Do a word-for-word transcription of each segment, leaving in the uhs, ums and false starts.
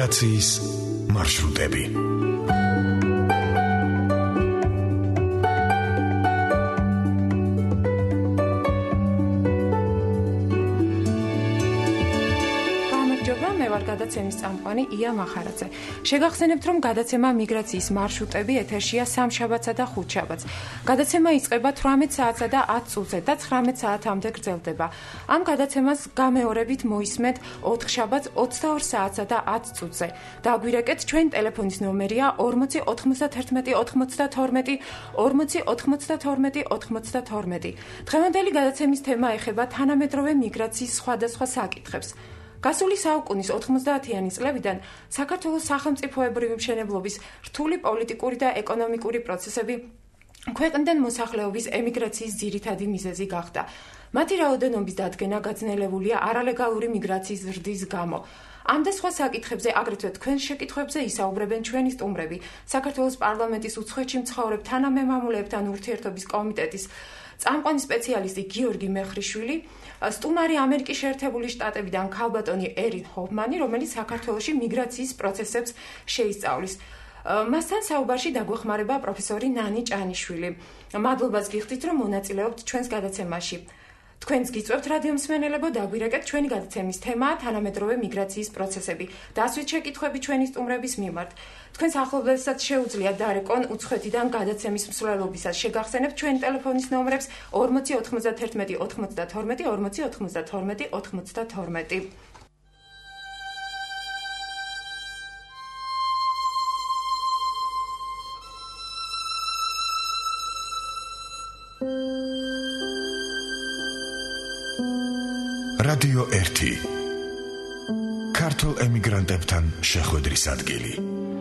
ემიგრაციის მარშრუტები. გადაცემის წამყვანი ია მახარაძე. შეგახსენებთ, რომ გადაცემა მიგრაციის მარშრუტები ეთერშია სამშაბათსა და ხუთშაბათს. გადაცემა იწყება თვრამეტ საათსა და ათ წუთზე და ცხრამეტ საათამდე გრძელდება. ამ გადაცემას გამეორებით მოისმენთ ოთხშაბათს ოცდაორ საათსა და ათ წუთზე. დაგვირეკეთ, ჩვენ ტელეფონის ნომერია ორმოცი ოთხმოცდათერთმეტი ოცდათორმეტი ორმოცი ოთხმოცდათორმეტი ოცდათორმეტი. დღევანდელი გადაცემის თემა ეხება თანამედროვე მიგრაციის სხვადასხვა საკითხებს. გასული საუკუნის ოთხმოცდაათიანი წლებიდან საქართველოს სახელმწიფოებრივი მშენებლობის რთული პოლიტიკური და ეკონომიკური პროცესები ქვეყნიდან მოსახლეობის ემიგრაციის ძირითადი მიზეზი გახდა. მათი რაოდენობის დადგენა გაძნელებულია არალეგალური მიგრაციის ზრდის გამო. ამ და სხვა საკითხებზე, აგრეთვე თქვენს შეკითხვებზე ისაუბრებენ ჩვენი სტუმრები, საქართველოს პარლამენტის უცხოეთში მცხოვრებ თანამემამულეებთან ურთიერთობის კომიტეტის წამყვანი სპეციალისტი გიორგი მეხრიშვილი, სტუმარი ამერიკის შეერთებული შტატებიდან ქალბატონი ერინ ჰოფმანი, რომელიც საქართველოში მიგრაციის პროცესებს შეისწავლის. მასთან საუბარში დაგვეხმარება პროფესორი ნანი ჭანიშვილი. მადლობას გიხდით, რომ მონაწილეობთ ჩვენს გადაცემაში. თქვენს გიწევთ რადიო მსმენელებო, დაგვირეკეთ, ჩვენი გადაცემის თემაა თანამედროვე მიგრაციის პროცესები. დასვით შეკითხვები ჩვენი სტუმრების მიმართ. თქვენს ახლობლებსაც შეუძლიათ დარეკონ უცხოეთიდან გადაცემის მსვლელობისას. შეგახსენებთ ჩვენი ტელეფონის ნომრებს ორმოცი ოთხმოცდათერთმეტი ოცდათორმეტი ორმოცი ოთხმოცდათორმეტი ოცდათორმეტი. რადიო ერთი. ქართულ ემიგრანტებთან შეხვედრის ადგილი.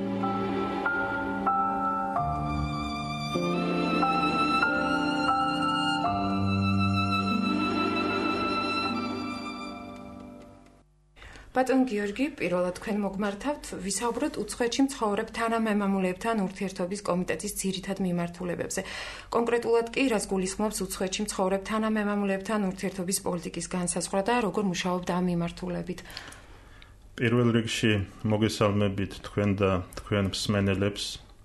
ბატონ გიორგი, პირველად თქვენ მოგმართავთ, ვისაუბროთ უცხოეთში მცხოვრებ თანამემამულეებთან ურთიერთობის კომიტეტის ძირითად მიმართულებებზე. კონკრეტულად კი, რას გულისხმობს უცხოეთში მცხოვრებ თანამემამულეებთან ურთიერთობის პოლიტიკის განსაზღვრა და როგორ მუშაობთ ამ მიმართულებით? პირველ რიგში მოგესალმებით თქვენ და თქვენ მსმენელებს.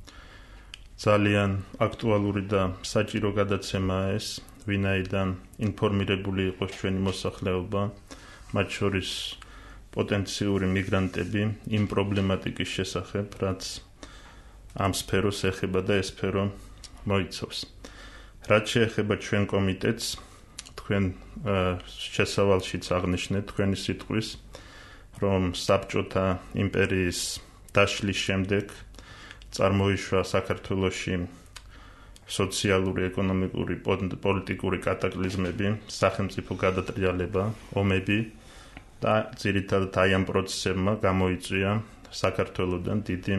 ძალიან აქტუალური და საჭირო გადაცემაა ეს, ვინაიდან ინფორმირებული იყოს ჩვენი მოსახლეობა, მათ შორის პოტენციური მიგრანტები იმ პრობლემატიკის შესახებ, რაც ამ სფეროს ეხება და ეს სფერო მოიცავს. რაც შეეხება ჩვენ კომიტეტს, თქვენ შესავალშიც აღნიშნეთ თქვენი სიტყვის, რომ საბჭოთა იმპერიის დაშლის შემდეგ წარმოიშვა საქართველოში სოციალური, ეკონომიკური, პოლიტიკური კატაკლიზმები, სახელმწიფო გადატრიალება, ომები და ძირითადად აი ამ პროცესებმა გამოიწვია საქართველოდან დიდი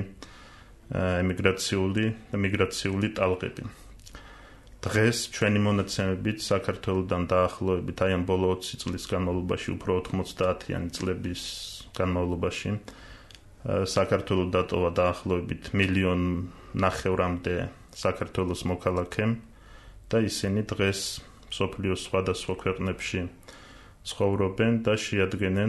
ემიგრაციული და მიგრაციული ტალღები. დღეს ჩვენი მონაცემებით საქართველოდან დაახლოებით აი ამ ბოლო ოცი წლის განმავლობაში, უფრო ოთხმოცდაათიანი წლების განმავლობაში საქართველოს დატოვა დაახლოებით მილიონ ნახევრამდე საქართველოს მოქალაქე და ისინი დღეს მსოფლიოს სხვადასხვა ქვეყნებში ცხოვრობენ და შეადგენენ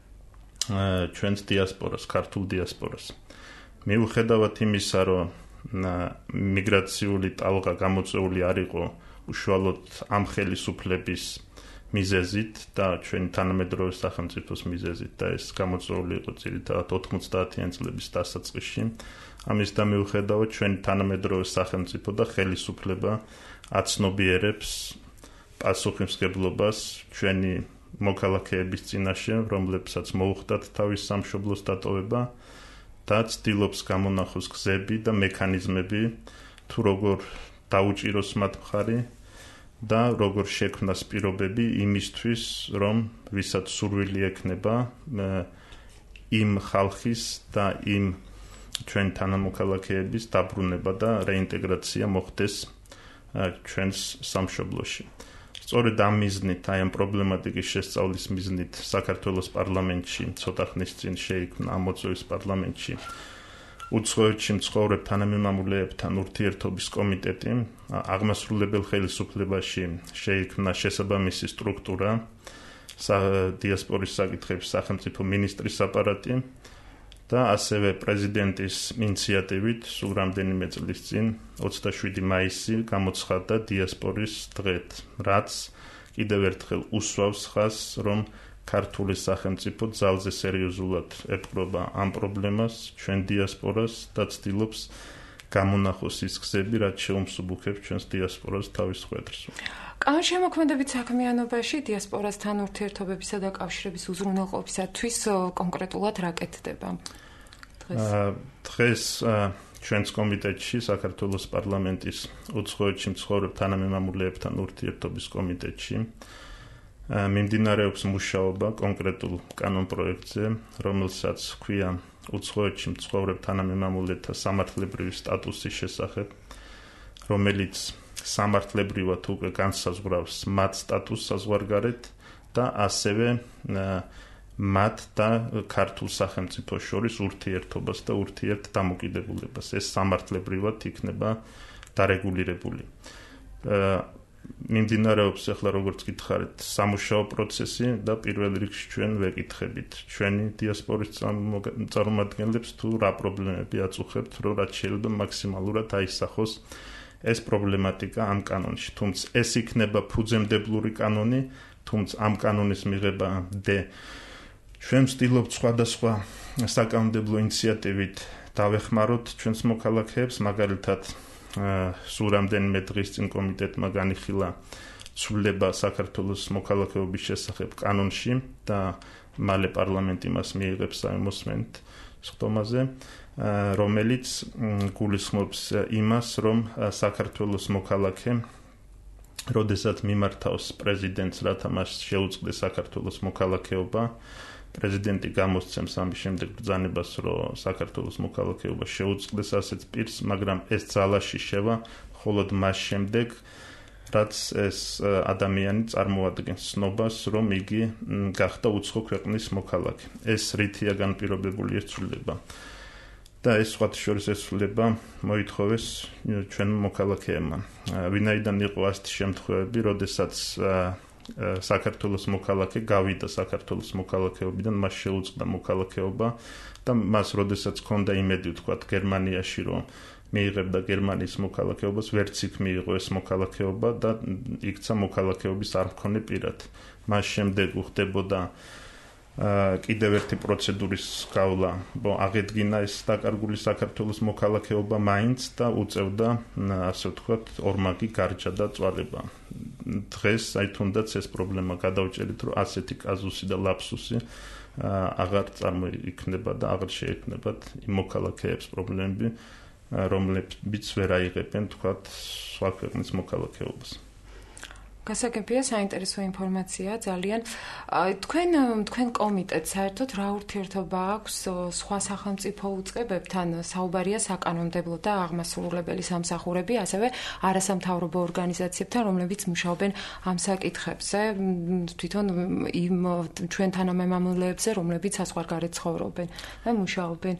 ჩვენს დიასპორას, ქართულ დიასპორას. მიუხედავად იმისა, რომ მიგრაციული ტალღა გამოწვეული არ იყო უშუალოდ ამ ხელისუფლების მიზეზით და ჩვენი თანამედროვე სახელმწიფოს მიზეზით და ეს გამოწვეული იყო ძირითადად ოთხმოცდაათიანი წლების დასაწყისში. ამის და მიუხედავად ჩვენი თანამედროვე სახელმწიფო და ხელისუფლება აცნობიერებს პასუხისმგებლობას ჩვენი მოქალაქეების წინაშე, რომლებსაც მოუხდათ თავის სამშობლოს დატოვება და ცდილობს გამონახოს გზები და მექანიზმები, თუ როგორ დაუჭიროს მათ მხარი და როგორ შექმნას პირობები იმისთვის, რომ ვისაც სურვილი ექნება იმ ხალხის და იმ ჩვენი თანამოქალაქეების დაბრუნება და რეინტეგრაცია მოხდეს ჩვენს სამშობლოში. სწორედ ამ მიზნით, აი ამ პრობლემატიკის შესწავლის მიზნით საქართველოს პარლამენტში ცოტა ხნის წინ შეიქმნა ამ მოწვევის პარლამენტში უცხოეთში მცხოვრებ თანამემამულეებთან ურთიერთობის კომიტეტი. აღმასრულებელ ხელისუფლებაში შეიქმნა შესაბამისი სტრუქტურა, დიასპორის საკითხების სახელმწიფო მინისტრის აპარატი და ასევე პრეზიდენტის ინიციატივით სულ რამდენიმე წლის წინ ოცდაშვიდი მაისი გამოცხადდა დიასპორის დღედ, რაც კიდევ ერთხელ უსვავს ხაზს, რომ ქართული სახელმწიფო ძალზე სერიოზულად ეპყრობა ამ პრობლემას, ჩვენ დიასპორას და ცდილობს გამონახოს ის გზები, რაც შეუმსუბუქებს ჩვენს დიასპორას თავის ხვედრს. კანონშემოქმედებით საქმიანობაში დიასპორასთან ურთიერთობებისა და კავშირების უზრუნველყოფისათვის კონკრეტულად რა კეთდება? დღეს ჩვენს კომიტეტში, საქართველოს პარლამენტის უცხოეთში მცხოვრებ თანამემამულეებთან ურთიერთობის კომიტეტში მიმდინარეობს მუშაობა კონკრეტულ კანონპროექტზე, რომელსაც ჰქვია უცხოეთში მცხოვრებ თანამემამულეთა სამართლებრივი სტატუსის შესახებ, რომელიც სამართლებრივად უკვე განსაზღვრავს მათ სტატუსს საზღვარგარეთ და ასევე მათ და ქართულ სახელმწიფოს შორის ურთიერთობას და ურთიერთდამოკიდებულებას. ეს სამართლებრივად იქნება დარეგულირებული. მიმდინარეობს ახლა როგორც გითხარით სამუშაო პროცესი და პირველ რიგში ჩვენ ვეკითხებით ჩვენი დიასპორის წარმომადგენლებს თუ რა პრობლემები აწუხებთ, რომ რაც შეიძლება მაქსიმალურად აისახოს ეს პრობლემატიკა ამ კანონში. თუმცა ეს იქნება ფუძემდებლური კანონი, თუმცა ამ კანონის მიღებამდე ჩვენ ვცდილობთ სხვადასხვა საკანონმდებლო ინიციატივით დავეხმაროთ ჩვენს მოქალაქეებს, მაგალითად სულ რამდენიმე დღის წინ კომიტეტმა განიხილა ცვლილება საქართველოს მოქალაქეობის შესახებ კანონში და მალე პარლამენტი მას მიიღებს მოსმენთ სხდომაზე, რომელიც გულისხმობს იმას, რომ საქართველოს მოქალაქე, როდესაც მიმართავს პრეზიდენტს, რათა მას შეუწყდეს საქართველოს მოქალაქეობა, პრეზიდენტი გამოსცემს ამის შემდეგ ბრძანებას, რომ საქართველოს მოქალაქეობა შეუწყდეს ასეთ პირს, მაგრამ ეს ძალაში შევა მხოლოდ მას შემდეგ, რაც ეს ადამიანი წარმოადგენს ცნობას, რომ იგი გახდა უცხო ქვეყნის მოქალაქე. ეს რითია განპირობებული ეს ცვლილება. და ეს სხვათა შორის ეს ცვლილება მოითხოვეს ჩვენ მოქალაქეებმა. ვინაიდან იყო ასეთი შემთხვევები, როდესაც საქართველოს მოქალაქე გავიდა საქართველოს მოქალაქეობიდან, მას შეუწყდა მოქალაქეობა და მას როდესაც ჰქონდა იმედი, ვთქვათ, გერმანიაში რომ მიიღებდა გერმანიის მოქალაქეობას, ვერც იქ მიიღო ეს მოქალაქეობა და იქცა მოქალაქეობის არ მქონე პირად. მას შემდეგ უხდებოდა კიდევ ერთი პროცედურის გავლა, აღედგინა ეს დაკარგული საქართველოს მოქალაქეობა მაინც და უწევდა, ასე ვთქვათ, ორმაგი გარჯა და წვალება. დღეს აი თუნდაც ეს პრობლემა გადავჭერით, რომ ასეთი კაზუსი და ლაფსუსი აღარ წარმოიქმნება და აღარ შეექმნებათ იმ მოქალაქეებს პრობლემები, რომლებიც ვერ აიღებენ, თქვათ, სხვა ქვეყნის მოქალაქეობას. გასაგებია, საინტერესო ინფორმაცია ძალიან. თქვენ თქვენ კომიტეტს საერთოდ რა ურთიერთობა აქვს სხვა სახელმწიფო უწყებებთან? საუბარია საკანონმდებლო და აღმასრულებელი სამსახურები, ასევე არასამთავრობო ორგანიზაციებთან, რომლებიც მუშაობენ ამ საკითხებზე, თვითონ იმ ჩვენ თანამემამულეებზე, რომლებიც საზღვარგარეთ ცხოვრობენ და მუშაობენ.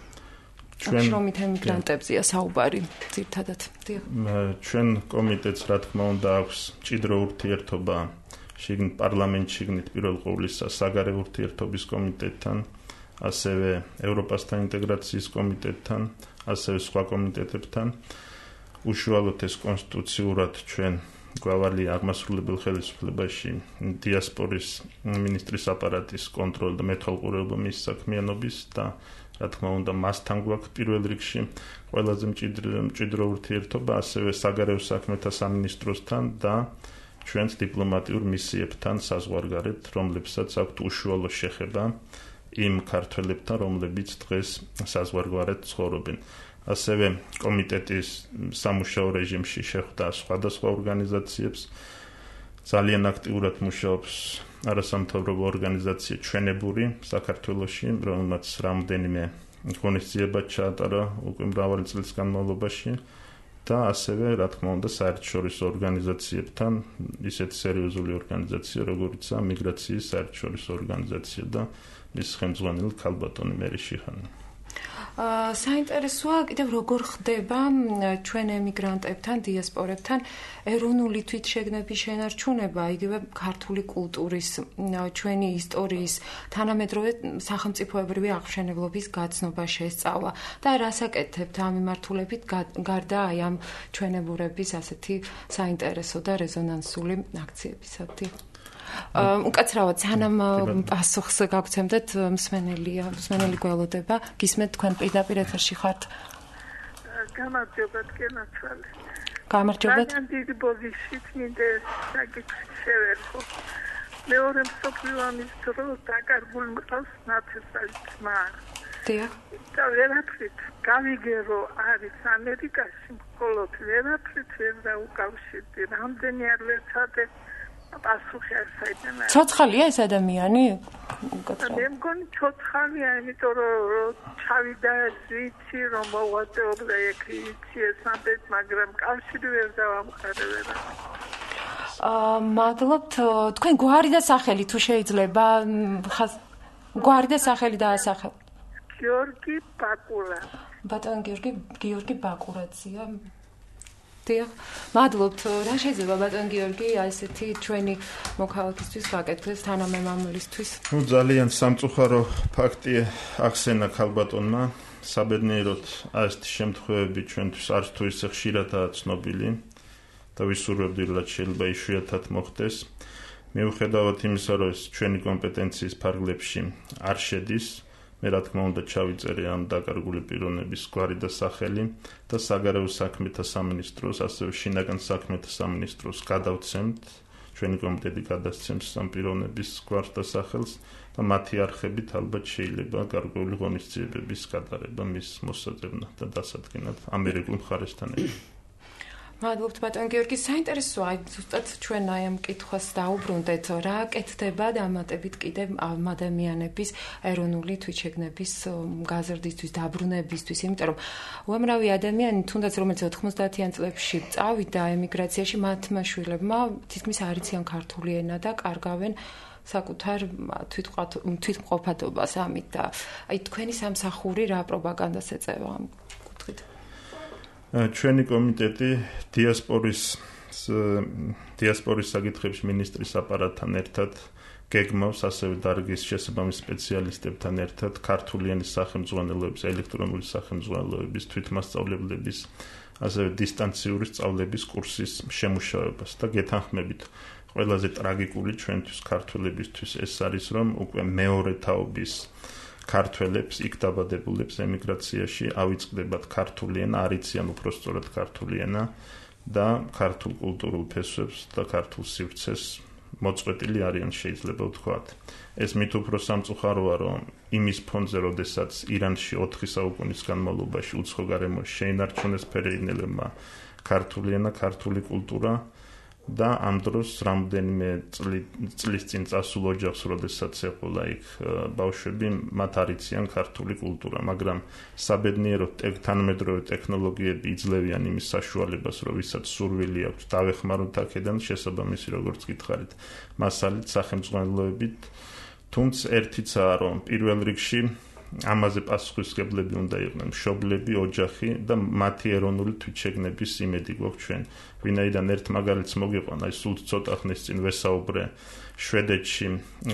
შრომით ემიგრანტებზია საუბარი ძირითადად. ჩვენ კომიტეტს რა თქმა უნდა აქვს მჭიდრო ურთიერთობა შიგნით პარლამენტში, შიგნით პირველ ყოვლისა საგარეო ურთიერთობის კომიტეტთან, ასევე ევროპასთან ინტეგრაციის კომიტეტთან, ასევე სხვა კომიტეტებთან. უშუალოდ ეს კონსტიტუციურად ჩვენ გვავალია აღმასრულებელ ხელისუფლებაში დიასპორის მინისტრის აპარატის კონტროლი და მეთვალყურეობა მის საქმიანობის და რა თქმა უნდა მასთან გვაქვს პირველ რიგში ყველაზე მჭიდრო ურთიერთობა, ასევე საგარეო საქმეთა სამინისტროსთან და ჩვენს დიპლომატიურ მისიებთან საზღვარგარეთ, რომლებსაც აქვთ უშუალო შეხება იმ ქართველებთან, რომლებიც დღეს საზღვარგარეთ ცხოვრობენ. ასევე კომიტეტის სამუშაო რეჟიმში შეხვდა სხვადასხვა ორგანიზაციებს. ძალიან აქტიურად მუშაობს არასამთავრობო ორგანიზაცია ჩვენებური საქართველოში, რომელმაც რამდენიმე ღონისძიება ჩაატარა უკვე მრავალი წლის განმავლობაში და ასევე, რა თქმა უნდა, საერთაშორისო ორგანიზაციებთან, ისეთი სერიოზული ორგანიზაცია, როგორიცაა მიგრაციის საერთაშორისო ორგანიზაცია და მის ხელმძღვანელი ქალბატონი მერი შიხანი. საინტერესოა კიდევ როგორ ხდება ჩვენ ემიგრანტებთან, დიასპორებთან ეროვნული თვითშეგნების შენარჩუნება, იგივე ქართული კულტურის, ჩვენი ისტორიის, თანამედროვე სახელმწიფოებრივი აღმშენებლობის გაცნობა, შესწავლა და რას აკეთებთ ამ მიმართულებით გარდა აი ამ ჩვენებურების ასეთი საინტერესო და რეზონანსული აქციებისადი. უკაცრავად სანამ პასუხს გავცემდეთ მსმენელია, მსმენელი გველოდება, გისმენთ თქვენ პირდაპირ ეთერში ხართ. გამარჯობა თქვენაცვალე. გამარჯობა. ძალიან დიდი ბოდიშით მინდა საკითხი შევერხო. მეორე მსოფლიო ომის დროს დაკარგულ მყავს ნაცისტების ძმა. დიახ. და ვერაფრით გავიგერო არის ამერიკაში მხოლოდ ვერაფრით ვერ დაუკავშირდი. რამდენი არ ვეცადე პასუხი არ საიდან. ცოცხალია ეს ადამიანი? მე მგონი ცოცხალია, იმიტომ რომ ჩავიდა ვიცი რომ მოვაწეობდა ეკრიცი ესამბეთ, მაგრამ კავშირი ვერ დავამყარე ვერა. აა მადლობთ, თქვენ გვარი და სახელი თუ შეიძლება გვარი და სახელი დაასახელოთ. გიორგი ბაკურა. ბატონ გიორგი გიორგი ბაკურაძეა. დიახ, მადლობთ. რა შეიძლება ბატონ გიორგი ასეთი ჩვენი მოქალაქისთვის გაკეთდეს თანამემამულისთვის? ნუ ძალიან სამწუხარო ფაქტი ახსენა ქალბატონმა. საბედნიეროდ ასეთი შემთხვევები ჩვენთვის არც თუ ისე ხშირადაა ცნობილი და ვისურვებდი რომ შეიძლება იშვიათად მოხდეს. მიუხედავად იმისა, რომ ეს ჩვენი კომპეტენციის ფარგლებში არ შედის, მე რა თქმა უნდა ჩავიწერე ამ დაკარგული პიროვნების გვარი და სახელი და საგარეო საქმეთა სამინისტროს, ასევე შინაგან საქმეთა სამინისტროს გადავცემთ, ჩვენი კომიტეტი გადასცემს ამ პიროვნების გვარს და სახელს და მათი არხებით ალბათ შეიძლება გარკვეული ღონისძიებების გატარება მის მოსაძებნად და დასადგენად ამერიკულ მხარესთან ერთად. მადლობთ ბატონ გიორგი, საინტერესოა, აი ზუსტად ჩვენ აი ამ კითხვას დაუბრუნდეთ, რა აკეთდება დამატებით კიდევ ამ ადამიანების ეროვნული თვითშეგნების გაზრდისთვის, დაბრუნებისთვის, იმიტომ რომ უამრავი ადამიანი, თუნდაც რომელიც ოთხმოცდაათიან წლებში წავიდა ემიგრაციაში, მათმა შვილებმა თითქმის არ იციან ქართული ენა და კარგავენ საკუთარ თვითმყოფადობას ამით და აი თქვენი სამსახური რა პროპაგანდას ეწევა ამ კუთხით? ჩვენი კომიტეტი დიასპორის დიასპორის საკითხებში მინისტრის აპარატთან ერთად გეგმავს, ასევე დარგის შესაბამის სპეციალისტებთან ერთად ქართული ენის სახელმძღვანელოების, ელექტრონული სახელმძღვანელოების, თვითმასწავლებლების, ასევე დისტანციური სწავლების კურსის შემუშავებას და გეთანხმებით ყველაზე ტრაგიკული ჩვენთვის ქართველებისთვის ეს არის, რომ უკვე მეორე თაობის ქართველებს, იქ დაბადებულებს ემიგრაციაში ავიწყდებათ ქართული ენა, არ იციან უпростоრად ქართული ენა და ქართულ კულტურულ ფესვებს და ქართულ სივრცეს მოწყვეტილი არიან, შეიძლება ვთქვათ. ეს მით უფრო სამწუხაროა, რომ იმის ფონზე, როდესაც ირანში ოთხი საუკუნის განმავლობაში უცხო გარემოში შეინარჩუნეს ფერეინელებმა ქართული ენა, ქართული კულტურა და ამ დროს რამდენიმე წლის წინ წასულ ოჯახს, როდესაც ეყოლა იქ ბავშვები, მათ არ იციან ქართული კულტურა, მაგრამ საბედნიეროდ თანამედროვე ტექნოლოგიები იძლევიან იმის საშუალებას, რომ ვისაც სურვილი აქვს დავეხმაროთ აქედან, შესაბამისი როგორც გითხარით, მასალით, სახელმძღვანელოებით, თუმცა ერთიცაა, რომ პირველ რიგში ამაზე პასუხისმგებლები უნდა იყვნენ მშობლები, ოჯახი და მათი ეროვნული თვითშეგნების იმედი გვაქვს ჩვენ. ვინაიდან ერთ მაგალითს მოგიყვანა, აი სულ ცოტა ხნის წინ ვესაუბრე შვედეთში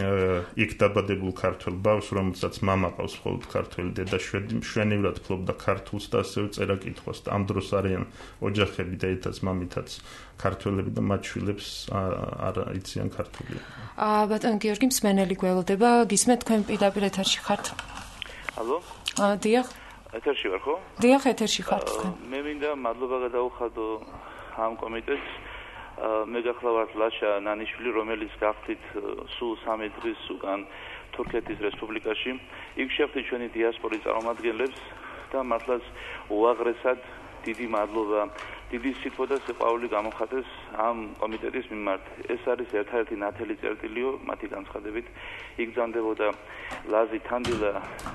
იქ დაბადებულ ქართველ ბავშვს, რომელსაც მამა ყავს მხოლოდ ქართველი, დედა შვედი, მშვენივრად ფლობდა ქართულს და ასევე წერა კითხვას და ამ დროს არიან ოჯახები და ერთად მამითაც ქართველები და მათ შვილებს არ იციან ქართული. აა ბატონ გიორგი, მსმენელი გველოდება, გისმენთ თქვენ პირდაპირ ეთერში ხართ? ალო? აა დიახ. ეთერში ვარ ხო? დიახ, ეთერში ხართ თქვენ. მე მინდა მადლობა გადაუხადო ამ კომიტეტს. მე გახლავართ ლაშა ნანიშვილი, რომელიც გახდით სულ სამი დღის უკან თურქეთის რესპუბლიკაში. იქ შეხვდით ჩვენი დიასპორის წარმომადგენლებს და მართლაც უაღრესად დიდი მადლობა, დიდი სიტყვა და სიყვარული გამოხატეს ამ კომიტეტის მიმართ. ეს არის ერთადერთი ნათელი წერტილიო მათი განცხადებით. იქ ბრძანდებოდა ლაზი თანდილა,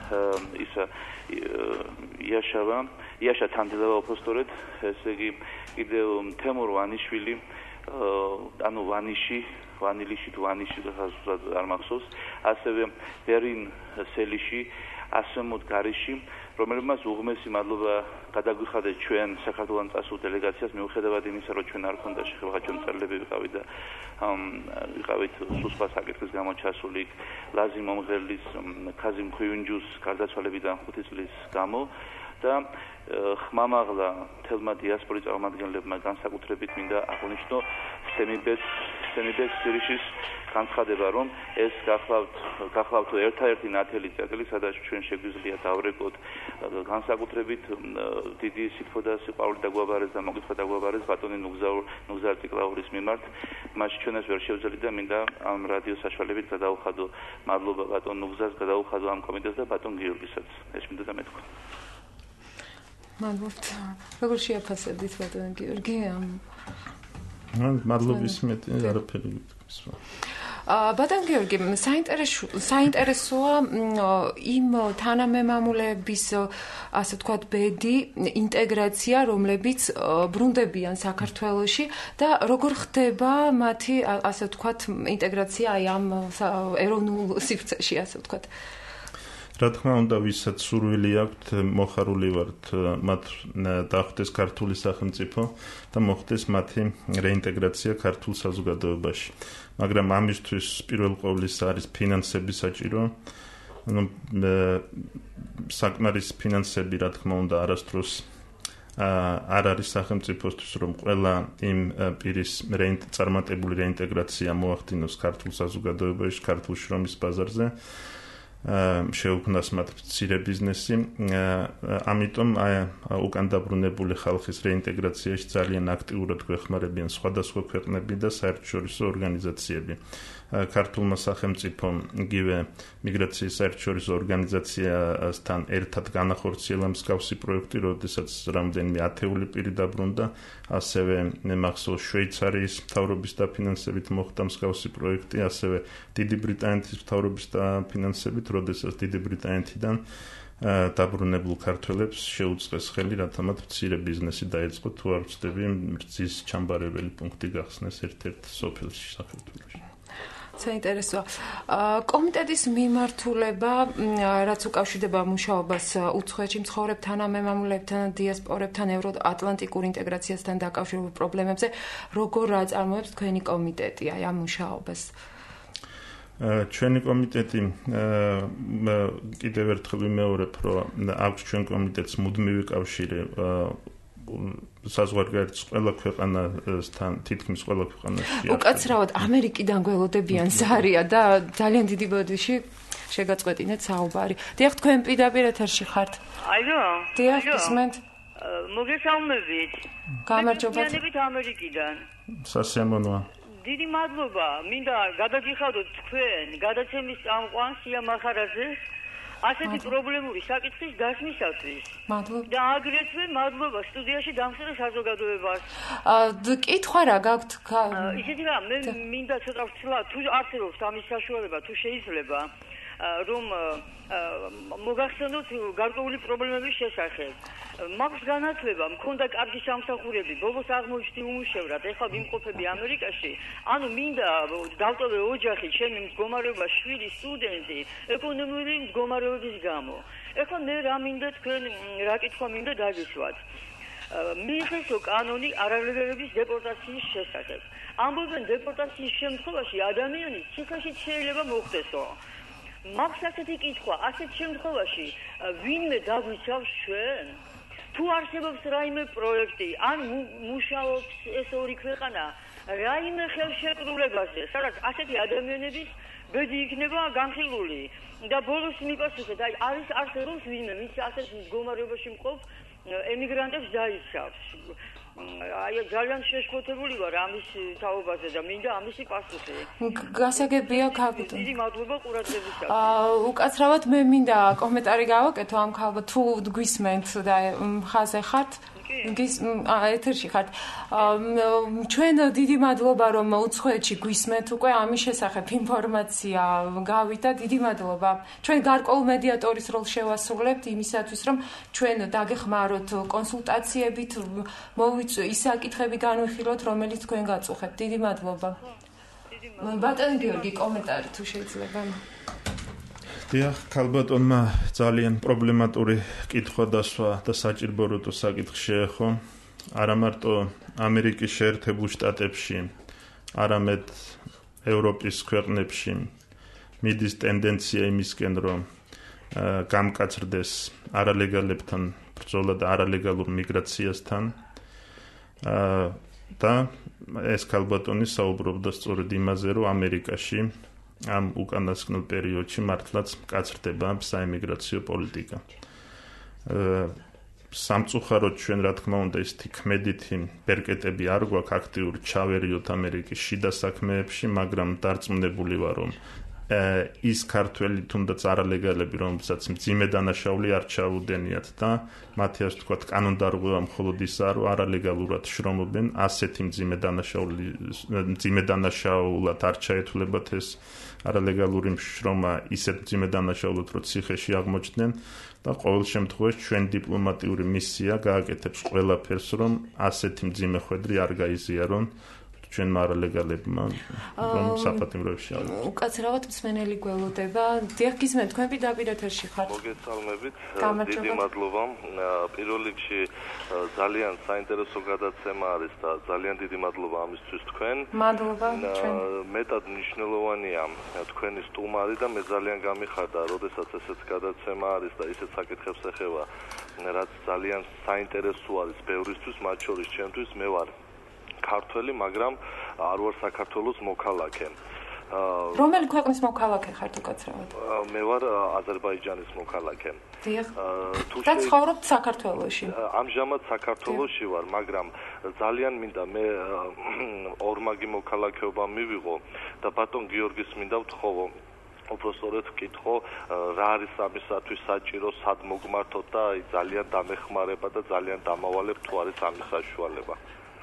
ისა იაშავა, იაშა თანდილა უბრალოდ, ესე იგი კიდევ თემურ ვანიშვილი, ანუ ვანიში, ვანილიში თუ ვანიში არ მახსოვს, ასევე ბერინ სელიში, ასემოთ გარიში რომელმაც უღმესი მადლობა გადაგვიხადეთ ჩვენ საქართველოს წასულ დელეგაციას მიუხედავად იმისა, რომ ჩვენ არ ქონდა შეხება ჩვენ წერილები ვიყავით და ვიყავით სუსპა საკითხის გამო ჩასული ლაზი მომღერლის ქაზიმ ხუიუნჯუს გარდაცვალებიდან ხუთი წლის გამო და ხმამაღლა თელმა დიასპორის წარმომადგენლებმა განსაკუთრებით მინდა აღვნიშნო სემიბეც სემიბეც სირიშის განცხადება, რომ ეს გახლავთ გახლავთ ერთ-ერთი ნათელი წერტილი, სადაც ჩვენ შეგვიძლია დავრეკოთ განსაკუთრებით დიდი სიტყვა და სიყვარული დაგვაბარეს და მოგვითხრა დაგვაბარეს ბატონი ნუგზარ ტიკლაურის მიმართ. მას ჩვენს ვერ შევძელით და მინდა ამ რადიო საშუალებით გადაუხადო მადლობა ბატონ ნუგზარს, გადაუხადო ამ კომიტეტს და ბატონ გიორგისაც. ეს მინდა და მეთქვა. მადლობთ. როგორ შეაფასებთ ბატონ გიორგი? მადლობის მეტი არაფერი გითხრას. ბატონ გიორგი, საინტერესო საინტერესოა იმ თანამემამულეების, ასე ვთქვათ, ბედი, ინტეგრაცია, რომლებიც ბრუნდებიან საქართველოში და როგორ ხდება მათი, ასე ვთქვათ, ინტეგრაცია აი ამ ეროვნულ სივრცეში, ასე ვთქვათ. რა თქმა უნდა, ვისაც სურვილი აქვთ, მოხარული ვართ მათ დახვდეს ქართული სახელმწიფო და მოხდეს მათი რეინტეგრაცია ქართულ საზოგადოებაში. მაგრამ ამისთვის პირველ ყოვლისა არის ფინანსები საჭირო. ანუ საკმარისი ფინანსები, რა თქმა უნდა, არასდროს არ არის სახელმწიფოსთვის, რომ ყველა იმ პირის წარმატებული რეინტეგრაცია მოახდინოს ქართულ საზოგადოებაში, ქართულ შრომის ბაზარზე. შეუქმნას მათ მცირე ბიზნესი, ამიტომ უკან დაბრუნებული ხალხის რეინტეგრაციაში ძალიან აქტიურად გვეხმარებიან სხვადასხვა ქვეყნები და საერთაშორისო ორგანიზაციები. ქართულმა სახელმწიფომ იგივე მიგრაციის საერთაშორისო ორგანიზაციასთან ერთად განახორციელა მსგავსი პროექტი, როდესაც რამდენიმე ათეული პირი დაბრუნდა, ასევე მახსოვს შვეიცარიის მთავრობის დაფინანსებით მოხდა მსგავსი პროექტი, ასევე დიდი ბრიტანეთის მთავრობის დაფინანსებით, როდესაც დიდი ბრიტანეთიდან დაბრუნებულ ქართველებს შეუწყეს ხელი, რათა მათ მცირე ბიზნესი დაეწყო, თუ არ ვცდები, რძის ჩამბარებელი პუნქტი გახსნეს ერთ-ერთ სოფელში საქართველოში. საინტერესოა. კომიტეტის მიმართულება, რაც უკავშირდება მუშაობას უცხოეთში მცხოვრებ თანამემამულეებთან და დიასპორებთან ევროატლანტიკურ ინტეგრაციასთან დაკავშირებულ პრობლემებზე, როგორ აწარმოებს თქვენი კომიტეტი აი ამ მუშაობას? ჩვენი კომიტეტი კიდევ ერთხელ ვიმეორებ, რომ აქვს ჩვენ კომიტეტს მუდმივი კავშირი საზღვარგარეთ ყველა ქვეყანასთან, თითქმის ყველა ქვეყანაში. უკაცრავად ამერიკიდან გველოდებიან ზარია და ძალიან დიდი ბოდიში შეგაწყვეტინეთ საუბარი. დიახ, თქვენ პირდაპირ ეთერში ხართ. აიო. დიახ, ისმენთ. მოგესალმებით. გამარჯობა. მოგესალმებით ამერიკიდან. სასიამოვნოა. დიდი მადლობა. მინდა გადაგიხადოთ თქვენ გადაცემის წამყვან სია მახარაძე. ასეთი პრობლემური საკითხის დასმისათვის. მადლობა. და აგრეთვე მადლობა სტუდიაში დამსწრე საზოგადოებას. კითხვა რა გაქვთ? ისეთი რა, მე მინდა ცოტა ვცლა, თუ არსებობს ამის საშუალება, თუ შეიძლება, რომ მოგახსენოთ გარკვეული პრობლემების შესახებ. მაქვს განათლება, მქონდა კარგი სამსახურები, ბოლოს აღმოჩნდი უმუშევრად, ეხლა ვიმყოფები ამერიკაში. ანუ მინდა დავტოვე ოჯახი, ჩემი მდგომარეობა, შვილი, სტუდენტი, ეკონომიკური მდგომარეობის გამო. ეხლა მე რა მინდა თქვენ რა კითხვა მინდა დაგისვათ. მიიღესო კანონი არალეგალების დეპორტაციის შესახებ. ამბობენ დეპორტაციის შემთხვევაში ადამიანი ციხეში შეიძლება მოხდესო. მაქვს ასეთი კითხვა, ასეთ შემთხვევაში ვინმე დაგვიცავს ჩვენ? თუ არსებობს რაიმე პროექტი, ან მუშაობს ეს ორი ქვეყანა რაიმე ხელშეკრულებაზე, სადაც ასეთი ადამიანების ბედი იქნება განხილული და ბოლოს მიპასუხეთ, აი არის არსებობს ვინმე, ვინც ასეთ მდგომარეობაში მყოფ ემიგრანტებს დაიცავს. აი ძალიან შეშფოთებული ვარ ამის თაობაზე და მინდა ამისი პასუხი. გასაგებია გაგვიტო. დიდი მადლობა ყურადღებისათვის. აა უკაცრავად მე მინდა კომენტარი გავაკეთო ამ ხალხ თუ გვისმენთ და ხაზე ხართ. გის ეთერში ხართ. ჩვენ დიდი მადლობა რომ უცხოეთში გვისმენთ უკვე ამის შესახებ ინფორმაცია გავიდა. დიდი მადლობა. ჩვენ გარკვეულ მედიატორის როლს შევასრულებთ იმისათვის რომ ჩვენ დაგეხმაროთ კონსულტაციებით, მოვიწვიოთ ის საკითხები განვიხილოთ, რომელიც თქვენ გაწუხებთ. დიდი მადლობა. ბატონ გიორგი, კომენტარი თუ შეიძლება. დიახ, ქალბატონმა ძალიან პრობლემატური კითხვა დასვა და საჭირო როტო საკითხი შეეხო. არა მარტო ამერიკის შეერთებულ შტატებში, არამედ ევროპის ქვეყნებში მიდის ტენდენცია იმისკენ, რომ გამკაცრდეს არალეგალებთან ბრძოლა და არალეგალურ მიგრაციასთან. და ეს ქალბატონი საუბრობდა სწორედ იმაზე, რომ ამერიკაში ამ უკანასკნელ პერიოდში მართლაც მკაცრდება საიმიგრაციო პოლიტიკა. სამწუხაროდ ჩვენ რა თქმა უნდა ის თქმედითი პერკეტები არ გვაქვს აქტიური ჩავერიოთ ამერიკის შიდა საქმეებში, მაგრამ დარწმუნებული ვარ, რომ ის ქართველი თუნდაც არალეგალები, რომელსაც მძიმე დანაშაული არ ჩაუდენიათ და მათი ასე ვთქვათ კანონდარღვევა მხოლოდ ისაა, რომ არალეგალურად შრომობენ, ასეთი მძიმე დანაშაული მძიმე დანაშაულად არ ჩაეთვლებათ ეს არალეგალური შრომა ისეთ მძიმე დანაშაულად, რომ ციხეში აღმოჩნდნენ და ყოველ შემთხვევაში ჩვენ დიპლომატიური მისია გააკეთებს ყველაფერს, რომ ასეთი მძიმე ხვედრი არ გაიზიარონ ჩვენ მარალეგალებმა რომ საფათიმროებში ავიღოთ. უკაცრავად მსმენელი გველოდება. დიახ, გისმენთ, თქვენ პირდაპირ ეთერში ხართ. მოგესალმებით. დიდი მადლობა. პირველ რიგში ძალიან საინტერესო გადაცემა არის და ძალიან დიდი მადლობა ამისთვის თქვენ. მადლობა ჩვენ. მეტად მნიშვნელოვანია თქვენი სტუმარი და მე ძალიან გამიხარდა, როდესაც ესეც გადაცემა არის და ისეთ საკითხებს ეხება, რაც ძალიან საინტერესო არის ბევრისთვის, მათ შორის ჩემთვის. მე ვარ ქართველი, მაგრამ არ ვარ საქართველოს მოქალაქე. რომელი ქვეყნის მოქალაქე ხართ უკაცრავად? მე ვარ აზერბაიჯანის მოქალაქე. დიახ. და ცხოვრობთ საქართველოში? ამჟამად საქართველოში ვარ, მაგრამ ძალიან მინდა მე ორმაგი მოქალაქეობა მივიღო და ბატონ გიორგის მინდა ვთხოვო უბრალოდ ვკითხო, რა არის ამისათვის საჭირო, სად მოგმართოთ და ძალიან დამეხმარება და ძალიან დამავალებ თუ არის ამის საშუალება.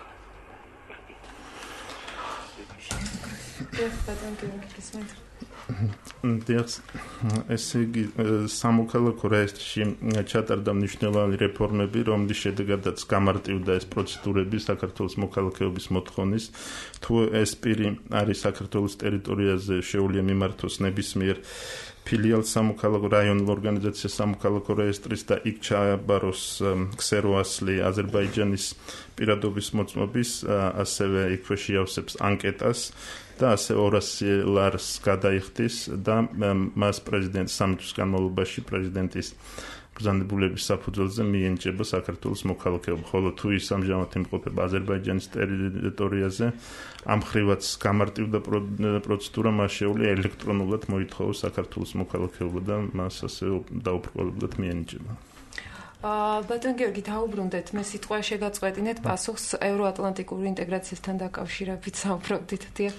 ესე იგი სამოქალაქო რეესტრში ჩატარდა მნიშვნელოვანი რეფორმები, რომლის შედეგადაც გამარტივდა ეს პროცედურები საქართველოს მოქალაქეობის მოთხოვნის. თუ ეს პირი არის საქართველოს ტერიტორიაზე, შეუძლია მიმართოს ნებისმიერ ფილიალ სამოქალაქო რაიონულ ორგანიზაციას სამოქალაქო რეესტრის და იქ ჩააბაროს ქსეროასლი აზერბაიჯანის პირადობის მოწმობის, ასევე იქვე შეავსებს ანკეტას და ასე ორასი ლარს გადაიხდის და მას პრეზიდენტის სამი თვის განმავლობაში პრეზიდენტის ბრძანებულების საფუძველზე მიენიჭება საქართველოს მოქალაქეობა, ხოლო თუ ის ამჟამად იმყოფება აზერბაიჯანის ტერიტორიაზე, ამ ხრივაც გამარტივდა პროცედურა, მას შეუძლია ელექტრონულად მოითხოვოს საქართველოს მოქალაქეობა და მას ასე დაუბრკოლებლად მიენიჭება. ბატონ გიორგი, დაუბრუნდეთ, მე სიტყვა შეგაწყვეტინეთ პასუხს ევროატლანტიკური ინტეგრაციასთან დაკავშირებით საუბრობდით. დიახ.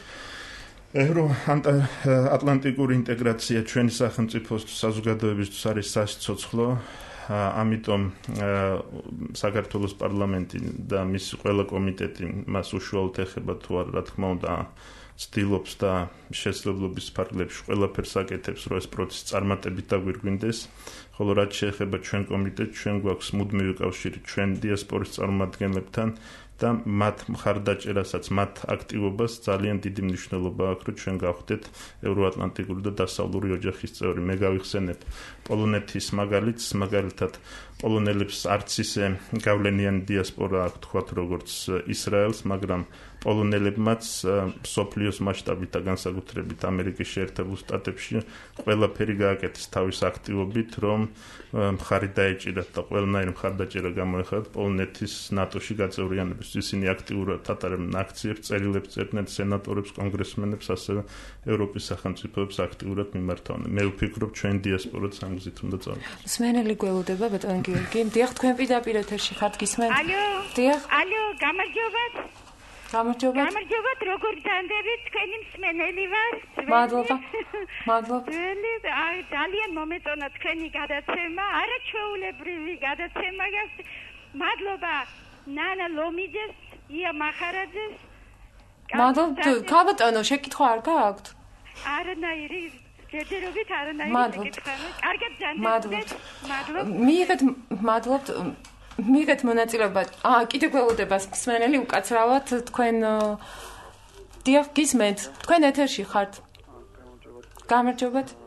ევროატლანტიკური ინტეგრაცია ჩვენი სახელმწიფოს საზოგადოებისთვის არის სასიცოცხლო, ამიტომ საქართველოს პარლამენტი და მისი ყველა კომიტეტი მას უშუალოდ ეხება თუ არა, რა თქმა უნდა, ცდილობს და შესაძლებლობის ფარგლებში ყველაფერს აკეთებს, რომ ეს პროცესი წარმატებით დაგვირგვინდეს. ხოლო რაც შეეხება ჩვენ კომიტეტს, ჩვენ გვაქვს მუდმივი კავშირი ჩვენ დიასპორის წარმომადგენლებთან და მათ მხარდაჭერასაც, მათ აქტივობას ძალიან დიდი მნიშვნელობა აქვს, რომ ჩვენ გავხდეთ ევროატლანტიკური და დასავლური ოჯახის წევრი. მე გავიხსენებ პოლონეთის მაგალითს, მაგალითად პოლონელებს არც ისე გავლენიანი დიასპორა აქვს, თქვათ, როგორც ისრაელს, მაგრამ პოლონელებმაც მსოფლიოს მასშტაბით და განსაკუთრებით ამერიკის შეერთებულ შტატებში ყველაფერი გააკეთეს თავის აქტივობით, რომ მხარი დაეჭირათ და ყველანაირი მხარდაჭერა გამოეხადათ პოლონეთის ნატოში გაწევრიანებას. ისინი აქტიურად ატარებდნენ აქციებს, წერილებს წერდნენ სენატორებს, კონგრესმენებს, ასევე ევროპის სახელმწიფოებს აქტიურად მიმართავდნენ. მე ვფიქრობ, ჩვენ დიასპორაც ამ გზით უნდა წავიდეთ. მსმენელი გველოდება, ბატონ გიორგი. დიახ, თქვენ პირდაპირ ეთერში ხართ, გისმენთ? ალო. დიახ. ალო, გამარჯობათ. გამარჯობათ. გამარჯობათ, როგორ განდებით, თქვენი მსმენელი ვარ. მადლობა. მადლობა. აი, ძალიან მომეწონა თქვენი გადაცემა, არაჩვეულებრივი გადაცემა გაქვს. მადლობა ნანა ლომიძეს, ია მახარაძეს. მადლობა. ქალბატონო, შეკითხვა არ გააქვთ? არანაირი ჯერჯერობით არანაირი შეკითხვა. კარგად განდებით. მადლობა. მიიღეთ, მადლობთ. მიიღეთ მონაწილეობა. აა, კიდე გველოდება მსმენელი უკაცრავად თქვენ დიახ, გისმენთ. თქვენ ეთერში ხართ. გამარჯობათ.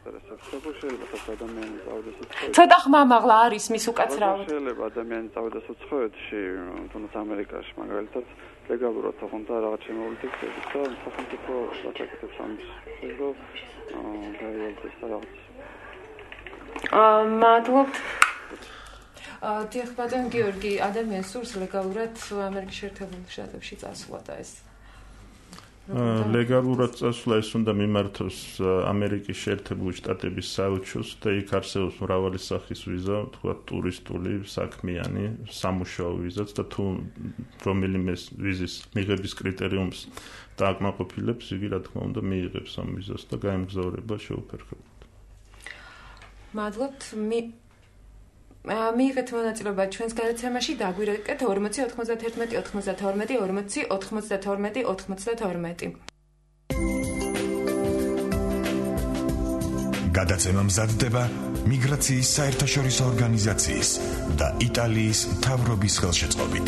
აინტერესებს. შეიძლება თქოს ადამიანი წავიდეს უცხოეთში. ცოტა ხმამაღლა არის მის უკაცრავად. შეიძლება ადამიანი წავიდეს უცხოეთში, თუნდაც ამერიკაში მაგალითად ლეგალურად თქონდა რაღაც შემოვლითებს და სახელმწიფო აკეთებს ამის. რომ გაიარდეს რაღაც. აა მადლობთ. აა დიახ ბატონ გიორგი, ადამიანს სურს ლეგალურად ამერიკის შეერთებულ შტატებში წასვლა და ეს ლეგალურად წასვლა ეს უნდა მიმართოს ამერიკის შეერთებული შტატების საელჩოს და იქ არსებობს მრავალი სახის ვიზა, თქვა ტურისტული, საქმიანი, სამუშაო ვიზაც და თუ რომელიმე ვიზის მიღების კრიტერიუმს დააკმაყოფილებს, იგი რა თქმა უნდა მიიღებს ამ ვიზას და გაემგზავრება შეუფერხებლად. მადლობთ. მიიღეთ მონაწილეობა ჩვენს გადაცემაში დაგვირეკეთ ორმოცი ოთხმოცდაერთმეტი ოთხმოცდათორმეტი ორმოცი ოთხმოცდათორმეტი ოთხმოცდათორმეტი. გადაცემა მზადდება მიგრაციის საერთაშორისო ორგანიზაციის და იტალიის მთავრობის ხელშეწყობით.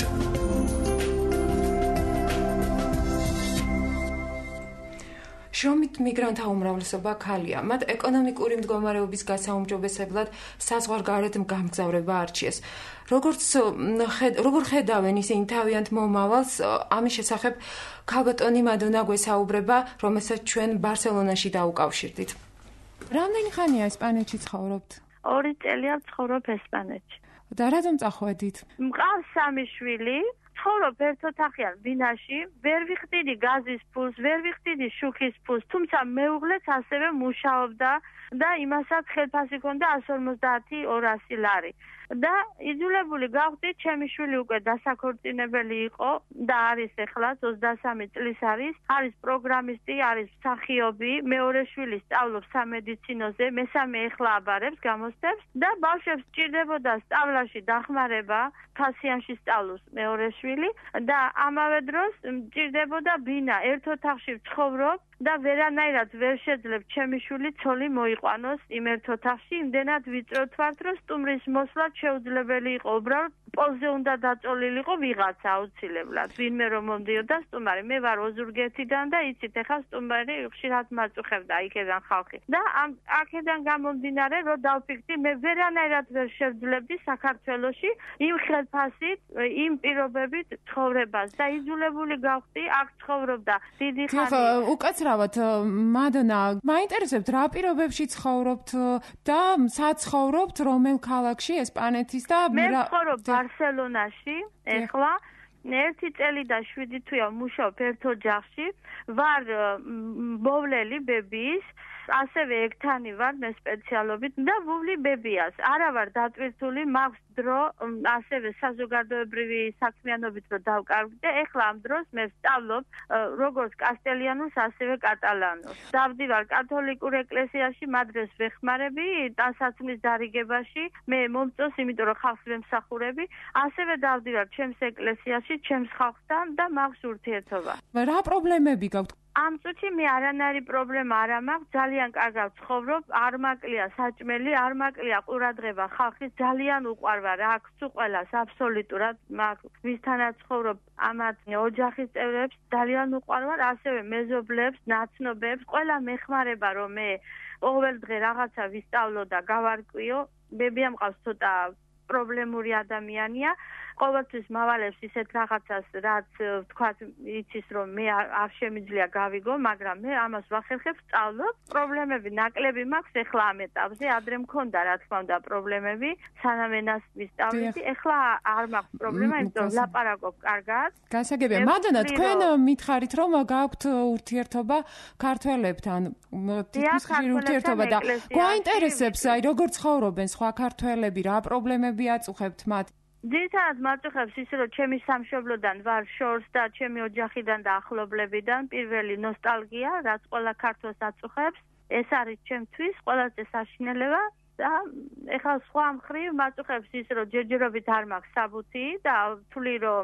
შრომით მიგრანტთა უმრავლესობა ქალია. მათ ეკონომიკური მდგომარეობის გასაუმჯობესებლად საზღვარგარეთ გამგზავრება არჩიეს. როგორც როგორ ხედავენ ისინი თავიანთ მომავალს, ამის შესახებ ქალბატონი მადონა გვესაუბრება, რომელსაც ჩვენ ბარსელონაში დაუკავშირდით. რამდენი ხანია ესპანეთში ცხოვრობთ? ორი წელია ვცხოვრობ ესპანეთში. და რატომ წახვედით? მყავს სამი შვილი. ცხოვრობ ერთ ოთახიან ბინაში, ვერ ვიხდიდი გაზის ფულს, ვერ ვიხდიდი შუქის ფულს, თუმცა მეუღლეც ასევე მუშაობდა და იმასაც ხელფასი ჰქონდა εκατს ორმოცდაათი ორასი ლარი. და იძულებული გავხდით, ჩემი შვილი უკვე დასაქორწინებელი იყო და არის ეხლაც ოცდასამი წლის არის, არის პროგრამისტი, არის მსახიობი, მეორე შვილი სწავლობს სამედიცინოზე, მესამე ეხლა აბარებს, გამოსცემს და ბავშვებს სჭირდებოდა სწავლაში დახმარება, თასიანში სწავლობს მეორე შვილი და ამავე დროს სჭირდებოდა ბინა, ერთ ოთახში ვცხოვრობ და ვერანაირად ვერ შეძლებ ჩემი შვილი ცოლი მოიყვანოს იმ ერთ ოთახში, იმდენად ვიწროთ ვართ, რომ სტუმრის მოსვლა შეუძლებელი იყო, უბრალოდ პოლზე უნდა დაწოლილიყო ვიღაცა აუცილებლად. ვინმე რომ მომდიოდა სტუმარი, მე ვარ ოზურგეთიდან და იცით, ეხლა სტუმარი ხშირად მაწუხებდა იქიდან ხალხი. და ამ აქედან გამომდინარე, რომ დავფიქრდი, მე ვერანაირად ვერ შევძლებდი საქართველოში იმ ხელფასით, იმ პირობებით ცხოვრებას და იძულებული გავხდი აქ ცხოვრობდა დიდი ხანი. უკაცრავად მადონა, მაინტერესებთ რა პირობებში ცხოვრობთ და სად ცხოვრობთ, რომელ ქალაქში ესპანეთის და მე ვცხოვრობ ბარსელონაში ეხლა ერთი წელი და შვიდი თვეა ვმუშაობ ერთ ოჯახში, ვარ მოვლელი ბებიის, ასევე ექთანი ვარ მე სპეციალობით და ვუვლი ბებიას. არა ვარ დატვირთული, მაქვს დრო, ასევე საზოგადოებრივი საქმიანობით რომ დავკარგდი და ეხლა ამ დროს მე ვსწავლობ როგორც კასტელიანურს, ასევე კატალანურს. დავდივარ კათოლიკურ ეკლესიაში, მადრეს ვეხმარები, ტანსაცმლის დარიგებაში, მე მომწონს, იმიტომ რომ ხალხს ვემსახურები, ასევე დავდივარ ჩემს ეკლესიაში, ჩემს ხალხთან და მაქვს ურთიერთობა. რა პრობლემები გაქვთ? ამ წუთი მე არანაირი პრობლემა არ მაქვს, ძალიან კარგად ვცხოვრობ, არ მაკლია საჭმელი, არ მაკლია ყურადღება ხალხის, ძალიან უყვარვარ აქ თუ ყველას აბსოლუტურად, მაგ ვისთანაც ცხოვრობ, ამათ ოჯახის წევრებს ძალიან უყვარვარ, ასევე მეზობლებს, ნაცნობებს, ყველა მეხმარება რომ მე ყოველდღე რაღაცა ვისწავლო და გავარკვიო, ბებია მყავს ცოტა პრობლემური ადამიანია. ყოველთვის მავალებს ისეთ რაღაცას, რაც თქვათ, იცის რომ მე არ შემიძლია გავიგო, მაგრამ მე ამას ვახერხებ, სწავლობ. პრობლემები ნაკლები მაქვს ეხლა ამ ეტაპზე, ადრე მქონდა რა თქმა უნდა პრობლემები, სანამ ენას ვისწავლეთი. ეხლა არ მაქვს პრობლემა, იმიტომ ლაპარაკობ კარგად. გასაგებია. მადონა, თქვენ მითხარით რომ გაქვთ ურთიერთობა ქართველებთან, თითქმის ხშირი ურთიერთობა და გვაინტერესებს, აი როგორ ცხოვრობენ სხვა ქართველები, რა პრობლემები აწუხებთ მათ? ძირითადად მაწუხებს ის, რომ ჩემი სამშობლოდან ვარ შორს და ჩემი ოჯახიდან და ახლობლებიდან პირველი ნოსტალგია, რაც ყველა ქართველს აწუხებს. ეს არის ჩემთვის ყველაზე საშინელება და ეხლა სხვა მხრივ მაწუხებს ის, რომ ჯერჯერობით არ მაქვს საბუთი და ვთვლი, რომ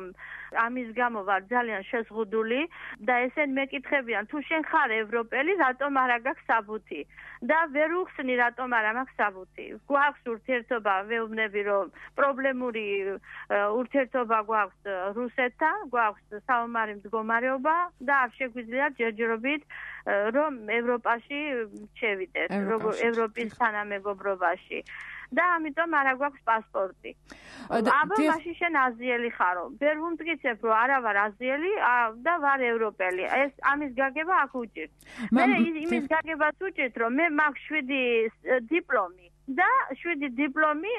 ამის გამო ვარ ძალიან შეზღუდული და ესენ მეკითხებიან თუ შენ ხარ ევროპელი რატომ არ აქვს საბუთი და ვერ უხსნი რატომ არ აქვს საბუთი გვაქვს ურთიერთობა ვეუბნები რომ პრობლემური ურთიერთობა გვაქვს რუსეთთან გვაქვს საომარი მდგომარეობა და არ შეგვიძლია ჯერჯერობით რომ ევროპაში შევიდეთ როგორ ევროპის თანამეგობრობაში და ამიტომ არ აქვს პასპორტი. აბა მაშინ შენ აზიელი ხარო. ვერ ვუმტკიცებ რომ არა ვარ აზიელი და ვარ ევროპელი. ეს ამის გაგება აქ უჭირთ. მე იმის გაგებას უჭირთ რომ მე მაქვს შვიდი დიპლომი და შვიდი დიპლომი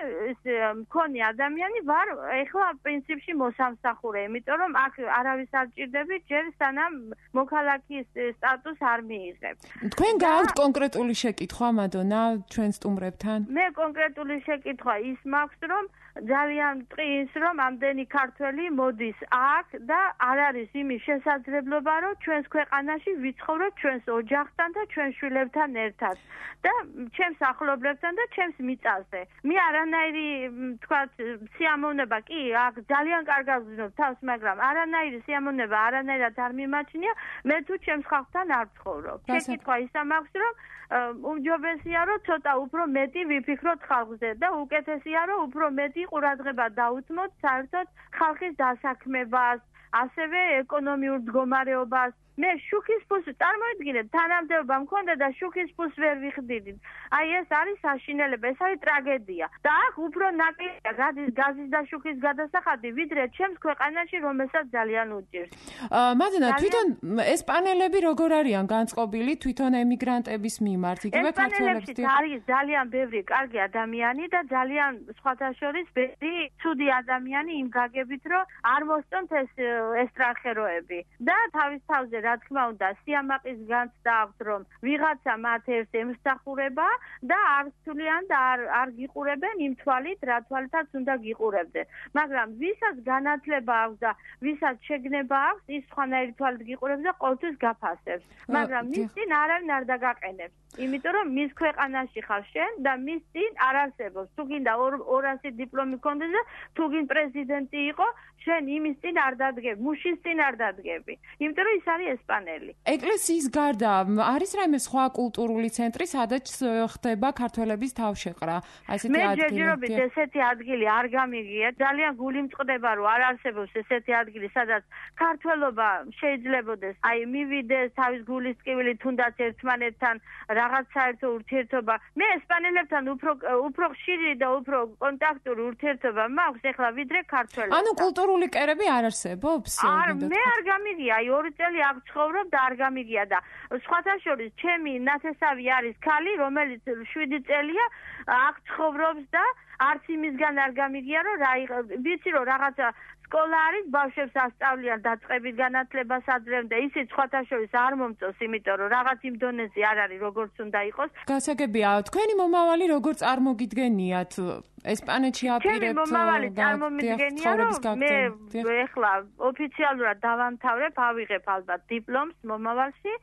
მქონი ადამიანი ვარ ეხლა პრინციპში მოსამსახურე, იმიტომ რომ აქ არავის არ ჭირდები ჯერ სანამ მოქალაქის სტატუსს არ მიიღებ. თქვენ გაქვთ კონკრეტული შეკითხვა მადონა ჩვენ სტუმრებთან? მე კონკრეტული შეკითხვა ის მაქვს რომ ძალიან მტყის რომ ამდენი ქართველი მოდის აქ და არ არის იმის შესაძლებლობა რომ ჩვენს ქვეყანაში ვიცხოვროთ ჩვენს ოჯახთან და ჩვენ შვილებთან ერთად და ჩემს ახლობლებთან და ჩემს მიწაზე. მე არანაირი თქვათ სიამოვნება კი აქ ძალიან კარგად ვზნობ თავს, მაგრამ არანაირი სიამოვნება არანაირად არ მიმაჩნია მე თუ ჩემს ხალხთან არ ვცხოვრობ. შეკითხვა ისა მაქვს რომ უმჯობესია რომ ცოტა უფრო მეტი ვიფიქროთ ხალხზე და უკეთესია რომ უფრო მეტი ყურადღება დაუთმოთ საერთოდ ხალხის დასაქმებას, ასევე ეკონომიურ მდგომარეობას. მე შუქის ფულს წარმოიდგინეთ, თანამდებობა მქონდა და შუქის ფულს ვერ ვიხდიდით. აი ეს არის საშინელება, ეს არის ტრაგედია. და აქ უფრო ნაკლია გადის გაზის და შუქის გადასახადი, ვიდრე ჩემს ქვეყანაში, რომელსაც ძალიან უჭირს. მადონა, თვითონ ესპანელები როგორ არიან განწყობილი თვითონ ემიგრანტების მიმართ? იგივე ქართველებს არის ძალიან ბევრი კარგი ადამიანი და ძალიან სხვათა შორის ბევრი ცუდი ადამიანი იმ გაგებით, რომ არ მოსწონთ ეს ესტრანხეროები. და თავის თავზე რა თქმა უნდა სიამაყის განცდა აქვს რომ ვიღაცა მათ ერთ ემსახურება და არ თვლიან და არ არ გიყურებენ იმ თვალით რა თვალითაც უნდა გიყურებდნენ მაგრამ ვისაც განათლება აქვს და ვისაც შეგნება აქვს ის სხვანაირი თვალით გიყურებს და ყოველთვის გაფასებს მაგრამ მის წინ არავინ არ დაგაყენებს იმიტომ რომ მის ქვეყანაში ხარ შენ და მის წინ არ არსებობს თუ გინდა ორასი დიპლომი გქონდეს და თუ გინ პრეზიდენტი იყო შენ იმის წინ არ დადგები მუშის წინ არ დადგები იმიტომ რომ ის არის ესპანელი. ეკლესიის გარდა არის რაიმე სხვა კულტურული ცენტრი, სადაც ხდება ქართველების თავშეყრა? აი ესეთი ადგილი. მე ჯერჯერობით ესეთი ადგილი არ გამიგია. ძალიან გული მწყდება, რომ არ არსებობს ესეთი ადგილი, სადაც ქართველობა შეიძლებოდეს. აი მივიდეს თავის გულის ტკივილი თუნდაც ერთმანეთთან რაღაც საერთო ურთიერთობა. მე ესპანელებთან უფრო უფრო ხშირი და უფრო კონტაქტური ურთიერთობა მაქვს ეხლა ვიდრე ქართველებთან. ანუ კულტურული კერები არ არსებობს? არ მე არ გამიგია. აი ორი წელი აქ ცხოვრობ და არ გამიგია და სხვათა შორის ჩემი ნათესავი არის ქალი რომელიც შვიდი წელია აქ ცხოვრობს და არც იმისგან არ გამიგია რომ რა ვიცი რომ რაღაცა სკოლა არის ბავშვებს ასწავლიან დაწყებით განათლებას აძლევენ და ისიც სხვათა შორის არ მომწონს იმიტომ რომ რაღაც იმ დონეზე არ არის როგორც უნდა იყოს. გასაგებია თქვენი მომავალი როგორ წარმოგიდგენიათ? ესპანეთში აპირებთ? ჩემი მომავალი წარმომიდგენია რომ მე ეხლა ოფიციალურად დავამთავრებ, ავიღებ ალბათ დიპლომს მომავალში,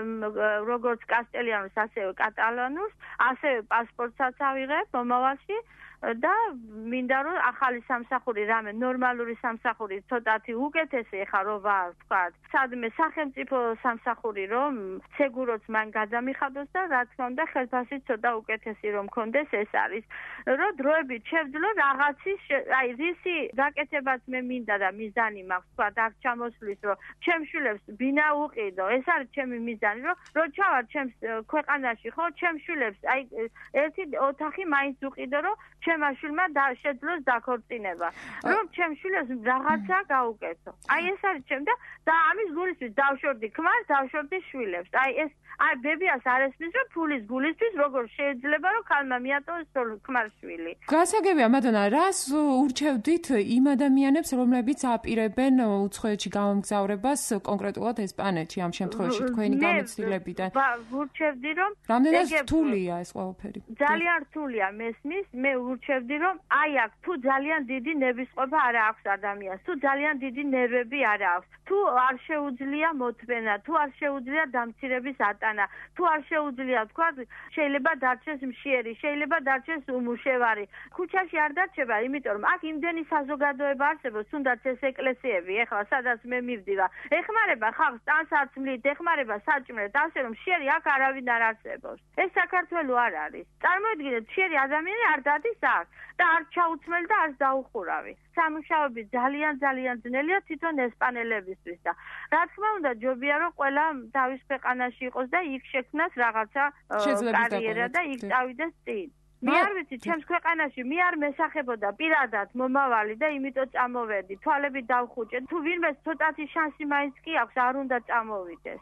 როგორც კასტელიანურს, ასევე კატალონურს, ასევე პასპორტსაც ავიღებ მომავალში. და მინდა რომ ახალი სამსახური რამე ნორმალური სამსახური ცოტათი უკეთესი ხა რო ვარ თქვა სადმე სახელმწიფო სამსახური რომ სეგუროც მან გადამიხადოს და რა თქმა უნდა ხელფასი ცოტა უკეთესი რომ მქონდეს ეს არის რომ დროებით შევძლო რაღაცის აი რისი გაკეთებაც მე მინდა და მიზანი მაქვს თქვა აქ ჩამოსვლის რომ ჩემშვილებს ბინა უყიდო ეს არის ჩემი მიზანი რომ რო ჩავარ ჩემს ქვეყანაში ხო ჩემშვილებს აი ერთი ოთახი მაინც უყიდო რომ ჩემაშვილმა და შეძლოს დაქორწინება. რომ ჩემშვილებს რაღაცა გაუკეთო. აი ეს არის ჩემ და და ამის გულისთვის დავშორდი ქმარს, დავშორდი შვილებს. აი ეს აი ბებიას არ ესმის რომ ფულის გულისთვის როგორ შეიძლება რომ ქალმა მიატოვოს ქმარშვილი. გასაგებია მადონა, რას ურჩევდით იმ ადამიანებს, რომლებიც აპირებენ უცხოეთში გამოგზავრებას კონკრეტულად ესპანეთში ამ შემთხვევაში თქვენი გამოცდილებიდან? მე ურჩევდი რომ რამდენად რთულია ეს ყველაფერი? ძალიან რთულია მესმის, მე ურჩევდი რომ აი აქ თუ ძალიან დიდი ნებისყოფა არ აქვს ადამიანს, თუ ძალიან დიდი ნერვები არ აქვს, თუ არ შეუძლია მოთმენა, თუ არ შეუძლია დამცირების ატანა, თუ არ შეუძლია თქვა შეიძლება დარჩეს მშიერი, შეიძლება დარჩეს უმუშევარი. ქუჩაში არ დარჩება, იმიტომ რომ აქ იმდენი საზოგადოება არსებობს, თუნდაც ეს ეკლესიები, ეხლა სადაც მე მივდივარ, ეხმარება ხალხს ტანსაცმლით, ეხმარება საჭმელად, ასე რომ შეერი აქ არავინ არ არსებობს. ეს საქართველო არ არის. წარმოიდგინეთ, შეერი ადამიანი არ დადის აქ და არ ჩაუცმელი და არ დაუხურავი. სამუშაოები ძალიან ძალიან ძნელია თვითონ ესპანელებისთვის და რა თქმა უნდა ჯობია რომ ყველა თავის ქვეყანაში იყოს და იქ შექმნას რაღაცა კარიერა და იქ წავიდეს წინ. მე არ ვიცი, ჩემს ქვეყანაში მე არ მესახებოდა პირადად მომავალი და იმიტომ წამოვედი, თვალები დავხუჭე. თუ ვინმე ცოტათი შანსი მაინც კი აქვს, არ უნდა წამოვიდეს.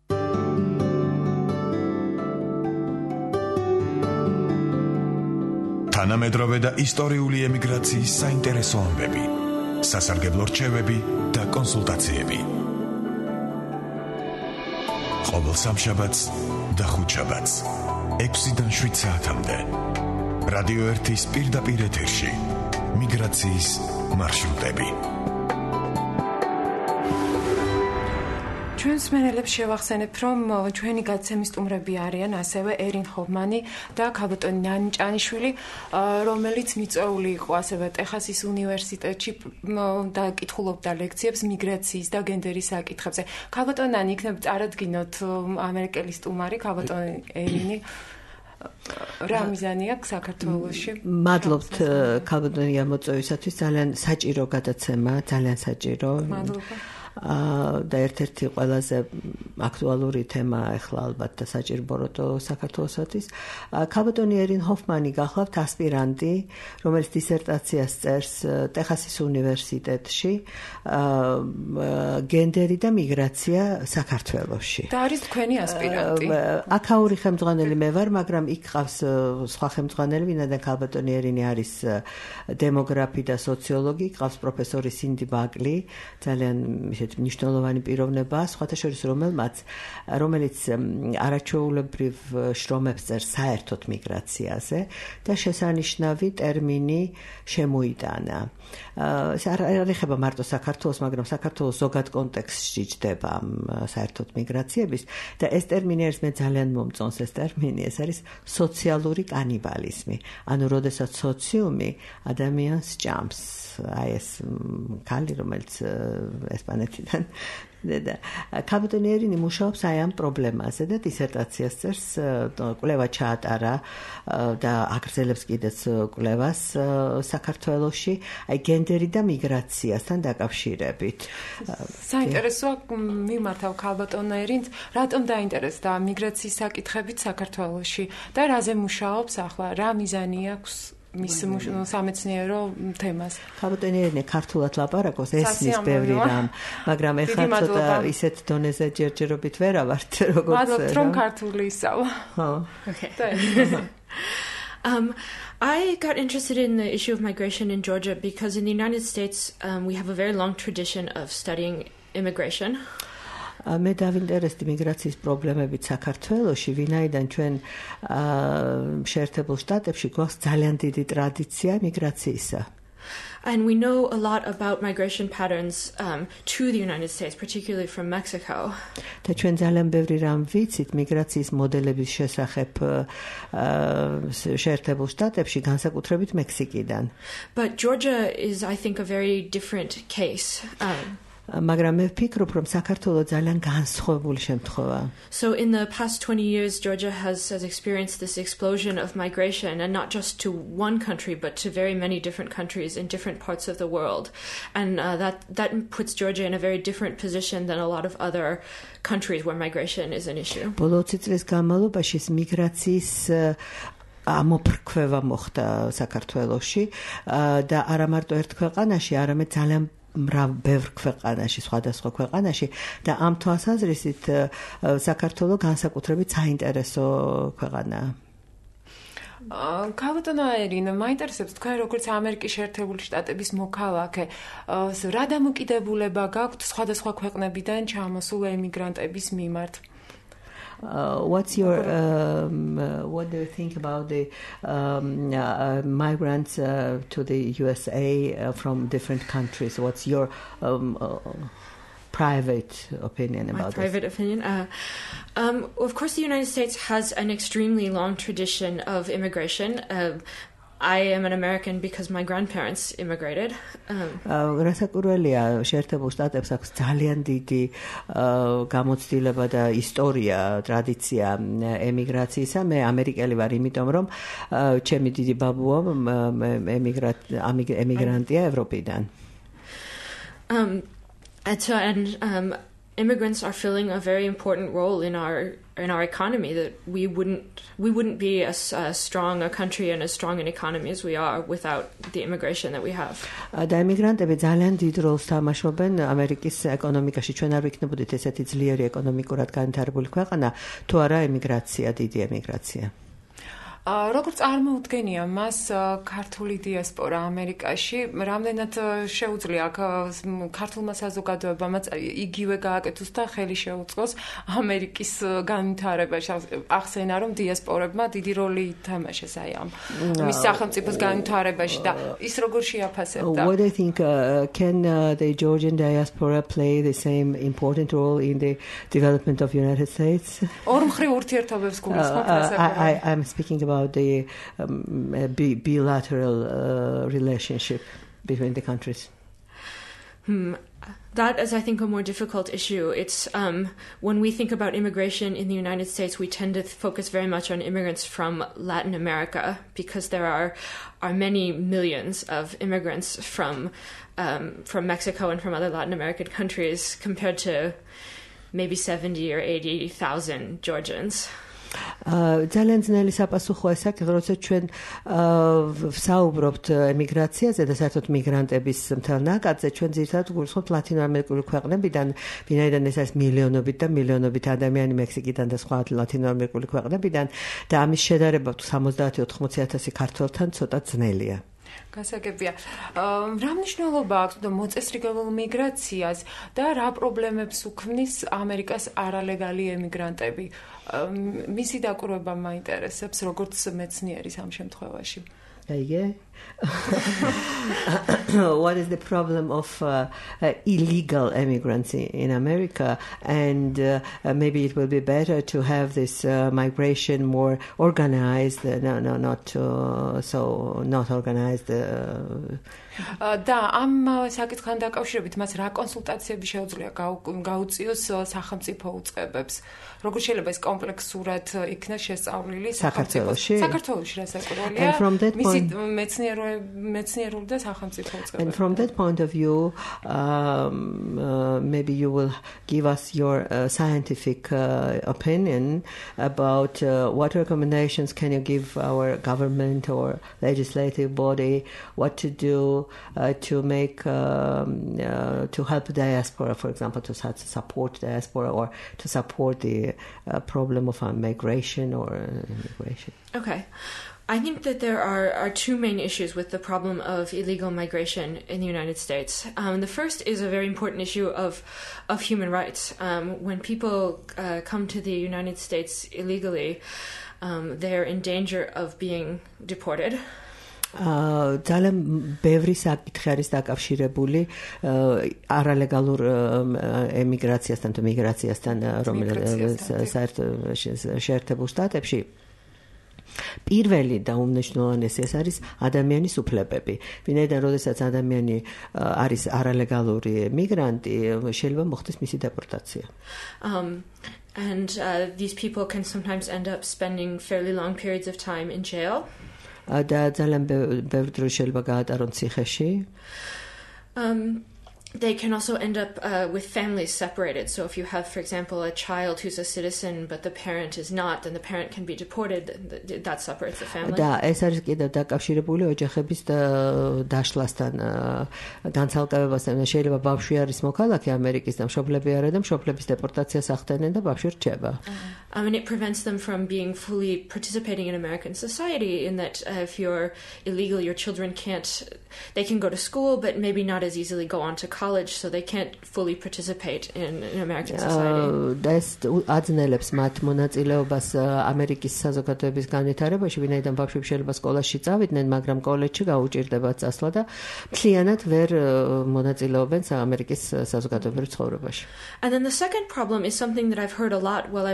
თანამედროვე და ისტორიული ემიგრაციის საინტერესო ამბები, სასარგებლო რჩევები და კონსულტაციები. ყოველ სამშაბათს და ხუთშაბათს ექვსიდან შვიდ საათამდე რადიო ერთის პირდაპირ ეთერში მიგრაციის მარშრუტები. ჩვენს მენელებს შევახსენებ, რომ ჩვენი გადაცემის სტუმრები არიან ასევე ერინ ჰოფმანი და ქალბატონი ნანი ჭანიშვილი, რომელიც მიწვეული იყო ასევე ტეხასის უნივერსიტეტში და კითხულობდა ლექციებს მიგრაციის და გენდერის საკითხებზე. ქალბატონი ნანი, იქნებ წარადგინოთ ამერიკელი სტუმარი, ქალბატონი ერინი. რა მიზანი აქვს საქართველოში? მადლობთ ქალბატონი ამოწევისათვის, ძალიან საჭირო გადაცემა, ძალიან საჭირო. მადლობა. და ერთ-ერთი ყველაზე აქტუალური თემა ახლა ალბათ და საჭირო ბოროტო საქართველოსთვის. ქალბატონი ერინ ჰოფმანი გახლავთ ასპირანტი, რომელიც დისერტაციას წერს ტეხასის უნივერსიტეტში გენდერი და მიგრაცია საქართველოში. და არის თქვენი ასპირანტი. აქაური ხელმძღვანელი მე ვარ, მაგრამ იქ ყავს სხვა ხელმძღვანელი, ვინაიდან ქალბატონი ერინი არის დემოგრაფი და სოციოლოგი, ყავს პროფესორი სინდი ბაკლი, ძალიან მნიშვნელოვანი პიროვნება, სხვათა შორის რომელმაც რომელიც არაჩვეულებრივ შრომებს წერს საერთოდ მიგრაციაზე და შესანიშნავი ტერმინი შემოიტანა. ეს არ ეხება მარტო საქართველოს, მაგრამ საქართველოს ზოგად კონტექსტში ჯდება საერთოდ მიგრაციების და ეს ტერმინი არის მე ძალიან მომწონს ეს ტერმინი, ეს არის სოციალური კანიბალიზმი. ანუ როდესაც სოციუმი ადამიანს ჭამს. აი ეს ქალი, რომელიც ესპანეთიდან და ქალბატონი ერინი მუშაობს აი ამ პრობლემაზე და დისერტაციას წერს, კვლევა ჩაატარა და აგრძელებს კიდეც კვლევას საქართველოში, აი გენდერი და მიგრაციასთან დაკავშირებით. საინტერესოა მიმართავ ქალბატონ ერინს, რატომ დაინტერესდა მიგრაციის საკითხებით საქართველოში და რაზე მუშაობს ახლა, რა მიზანი აქვს მის სამეცნიერო თემას. ქალბატონი ერინი ქართულად ლაპარაკობს, ესმის ბევრი რამ, მაგრამ ეხლა ცოტა ისეთ დონეზე ჯერჯერობით ვერავართ, როგორც მადლობთ რომ ქართული ისავა. ხო. Okay. Um, I got interested in the issue of migration in Georgia because in the United States um, we have a very long tradition of studying immigration. მე დავინტერესდი მიგრაციის პრობლემებით საქართველოში, ვინაიდან ჩვენ შეერთებულ შტატებში გვაქვს ძალიან დიდი ტრადიცია მიგრაციისა. And we know a lot about migration patterns um, to the United States, particularly from Mexico. და ჩვენ ძალიან ბევრი რამ ვიცით მიგრაციის მოდელების შესახებ შეერთებულ შტატებში, განსაკუთრებით მექსიკიდან. But Georgia is, I think, a very different case. Um, მაგრამ მე ვფიქრობ, რომ საქართველო ძალიან განსხვავებული შემთხვევა. So in the past twenty years Georgia has has experienced this explosion of migration, and not just to one country but to very many different countries in different parts of the world. And uh, that that puts Georgia in a very different position than a lot of other countries where migration is an issue. ბოლო ოცი წლის განმავლობაში მიგრაციის ამოფრქვევა მოხდა საქართველოში და არა მარტო ერთ ქვეყანაში, არამედ ძალიან მრავ ბევრ ქვეყანაში, სხვადასხვა ქვეყანაში და ამ თვალსაზრისით საქართველო განსაკუთრებით საინტერესო ქვეყანაა. ქალბატონო ერინო, მაინტერესებს თქვენ როგორც ამერიკის შეერთებული შტატების მოქალაქე, რა დამოკიდებულება გაქვთ სხვადასხვა ქვეყნებიდან ჩამოსულ ემიგრანტების მიმართ? Uh, what's your um, uh, what do you think about the um, uh, migrants uh, to the U S A uh, from different countries? What's your um, uh, private opinion about My private this? opinion? Uh, um, of course, the United States has an extremely long tradition of immigration. Uh, I am an American because my grandparents immigrated. რასაკურველია შეერთებულ შტატებს აქვს ძალიან დიდი გამოცდილება და ისტორია, ტრადიცია ემიგრაციისა. მე ამერიკელი ვარ, იმიტომ რომ ჩემი დიდი ბაბუა ემიგრანტია ევროპიდან. Um and so and um immigrants are filling a very important role in our in our economy that we wouldn't we wouldn't be as uh, strong a country and as strong an economy as we are without the immigration that we have. და ემიგრანტები ძალიან დიდ როლს თამაშობენ ამერიკის ეკონომიკაში. ჩვენ არ ვიქნებოდით ესეთი ძლიერი ეკონომიკურად განვითარებული ქვეყანა თუ არა ემიგრაცია, დიდი ემიგრაცია. როგორც წარმოუდგენია მას ქართული დიასპორა ამერიკაში, რამდენად შეუძლია ქართულმა საზოგადოებამ იგივე გააკეთოს და ხელი შეუწყოს ამერიკის განვითარებაში. ახსენა რომ დიასპორებმა დიდი როლი ითამაშეს აი ამ მის სახელმწიფოს განვითარებაში და ის როგორ შეაფასებდა. What do you think uh, can uh, the Georgian diaspora play the same important role in the development of United States? ორმხრივ ურთიერთობებს გულისხმობთ ასე. I I'm speaking about about the um, bi- bilateral uh, relationship between the countries. Hmm. That is, I think, a more difficult issue. It's um, when we think about immigration in the United States, we tend to focus very much on immigrants from Latin America because there are are many millions of immigrants from um, from Mexico and from other Latin American countries compared to maybe seventy or eighty thousand Georgians. ძალიან ძნელი საპასუხოა საკითხი, როცა ჩვენ ვსაუბრობთ ემიგრაციაზე და საერთოდ მიგრანტების მთელ ნაკადზე, ჩვენ ძირითადად გულისხმობთ ლათინოამერიკული ქვეყნებიდან, ვინაიდან ეს არის მილიონობით და მილიონობით ადამიანი მექსიკიდან და სხვა ლათინოამერიკული ქვეყნებიდან და ამის შედარება სამოცდაათი ოთხმოცი ათასი ქართველთან ცოტა ძნელია. გასაგებია. რა მნიშვნელობა აქვს და მოწესრიგებულ მიგრაციას და რა პრობლემებს უქმნის ამერიკას არალეგალი ემიგრანტები? მისი დაკვირვება მაინტერესებს, როგორც მეცნიერის ამ შემთხვევაში. Yeah. What is the problem of uh, uh, illegal immigrants in America? And uh, uh, maybe it will be better to have this uh, migration more organized. Uh, no, no, not uh, so not organized. Uh, და ამ საკითხთან დაკავშირებით მას რა კონსულტაციები შეუძლია გაუწიოს სახელმწიფო უწყებებს? როგორ შეიძლება ეს კომპლექსურად იქნას შესწავლილი საქართველოში? საქართველოში რასაკურველია? მისი მეცნიერული და სახელმწიფო უწყებები. And from that point of view, um, uh, maybe you will give us your uh, scientific uh, opinion about uh, what recommendations can you give our government or legislative body, what to do Uh, to make um, uh, to help the diaspora, for example, to support diaspora or to support the uh, problem of uh, migration or uh, immigration. Okay. I think that there are, are two main issues with the problem of illegal migration in the United States. Um, the first is a very important issue of of human rights. Um, when people uh, come to the United States illegally, um, they're in danger of being deported. ძალიან ბევრი საკითხი არის დაკავშირებული არალეგალურ ემიგრაციასთან თუ მიგრაციასთან, რომელიც საერთოდ შეერთებულ შტატებში. პირველი და უმნიშვნელოვანესი ეს არის ადამიანის უფლებები. ვინაიდან როდესაც ადამიანი არის არალეგალური მიგრანტი, შეიძლება მოხდეს მისი დეპორტაცია. Um and uh, these people can sometimes end up spending fairly long periods of time in jail. და ძალიან ბევრი დრო შეიძლება გაატარონ ციხეში. Um They can also end up uh, with families separated. So if you have, for example, a child who's a citizen, but the parent is not, then the parent can be deported. That separates the family. და ეს არის კიდევ დაკავშირებული ოჯახების დაშლასთან, განცალკევებასთან. შეიძლება ბავშვი არის მოქალაქე ამერიკის და მშობლები არა და მშობლების დეპორტაციას ახდენენ და ბავშვი რჩება. I mean, it prevents them from being fully participating in American society in that uh, if you're illegal, your children can't, they can go to school, but maybe not as easily go on to college, so they can't fully participate in, in American society. ეს აძნელებს მათ მონაწილეობას ამერიკის საზოგადოების განვითარებაში, ვინაიდან ბავშვები შეიძლება სკოლაში წავიდნენ, მაგრამ კოლეჯში გაუჭირდებათ წასვლა და მთლიანად ვერ მონაწილეობენ ამერიკის საზოგადოებრივ ცხოვრებაში. And then the second problem is something that I've heard a lot while I've been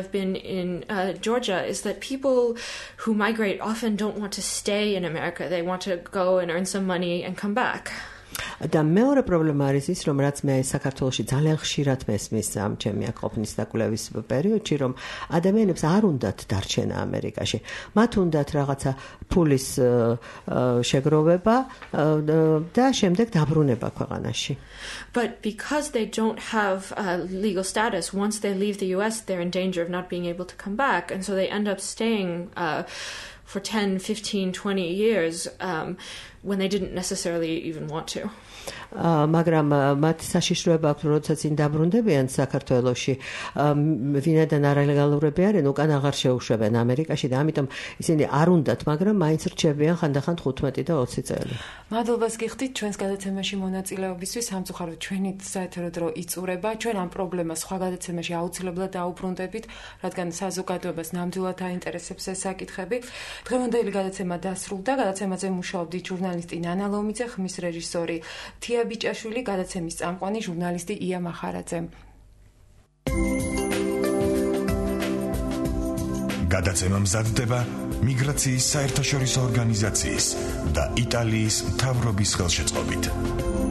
in uh, Georgia is that people who migrate often don't want to stay in America. They want to go and earn some money and come back. და მეორე პრობლემა არის ის, რომ რაც მე საქართველოში ძალიან ხშირად მესმის ამ ჩემი აქ ყოფნის დაკვლევის პერიოდში, რომ ადამიანებს არ უნდათ დარჩენა ამერიკაში. მათ უნდათ რაღაცა ფულის შეგროვება და შემდეგ დაბრუნება ქვეყანაში. But because they don't have uh, legal status, once they leave the U S, they're in danger of not being able to come back, and so they end up staying uh, for ten, fifteen, twenty years um, when they didn't necessarily even want to. მაგრამ მათ საშიშროება აქვს, როდესაც წინ დაბრუნდებიან საქართველოში, ვინაიდან არალეგალურები არიან, უკან აღარ შეუშვებენ ამერიკაში და ამიტომ ისინი არ უნდათ, მაგრამ მაინც რჩებიან ხანდახან თხუთმეტი და ოცი წელი. მადლობას გიხდით ჩვენს გადაცემაში მონაწილეობისთვის. სამწუხაროდ ჩვენი საერთო დრო იწურება. ჩვენ ამ პრობლემას სხვა გადაცემაში აუცილებლად დაუბრუნდებით, რადგან საზოგადოებას ნამდვილად აინტერესებს ეს საკითხები. დღევანდელი გადაცემა დასრულდა. გადაცემაზე მუშაობდით ჟურნალისტი ნანა ლომიძე, ხმის რეჟისორი თია ბიჭაშვილი, გადაცემის წამყვანი ჟურნალისტი ია მახარაძე. გადაცემა მზადდება მიგრაციის საერთაშორისო ორგანიზაციის და იტალიის მთავრობის ხელშეწყობით.